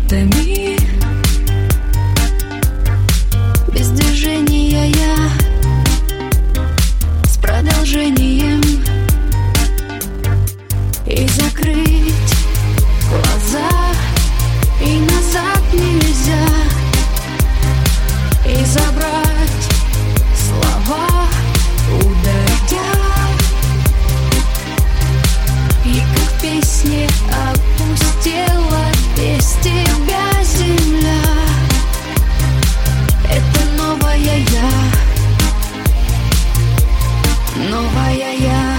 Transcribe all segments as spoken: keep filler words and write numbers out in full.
летами. Без движения я с продолжением. И закрыть глаза, и назад нельзя. И забрать слова у дождя. И как в песне опустела без тебя земля. Это новая я, новая я.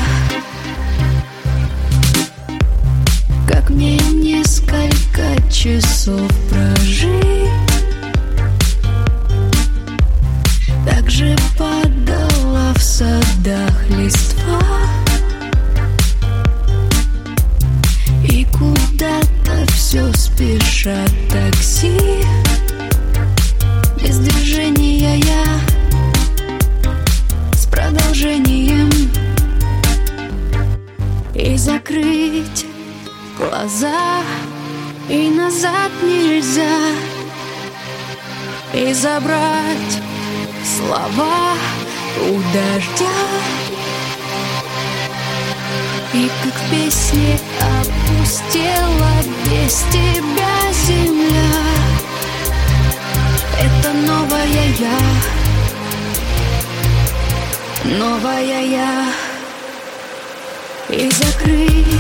Как мне несколько часов прожить? Так же падала в садах листва. И куда-то все спешат такси. Без движения я с продолжением. И закрыть глаза, и назад нельзя. И забрать слова у дождя. И как в песне опустела без тебя земля. Это новая я, новая я. И закрыть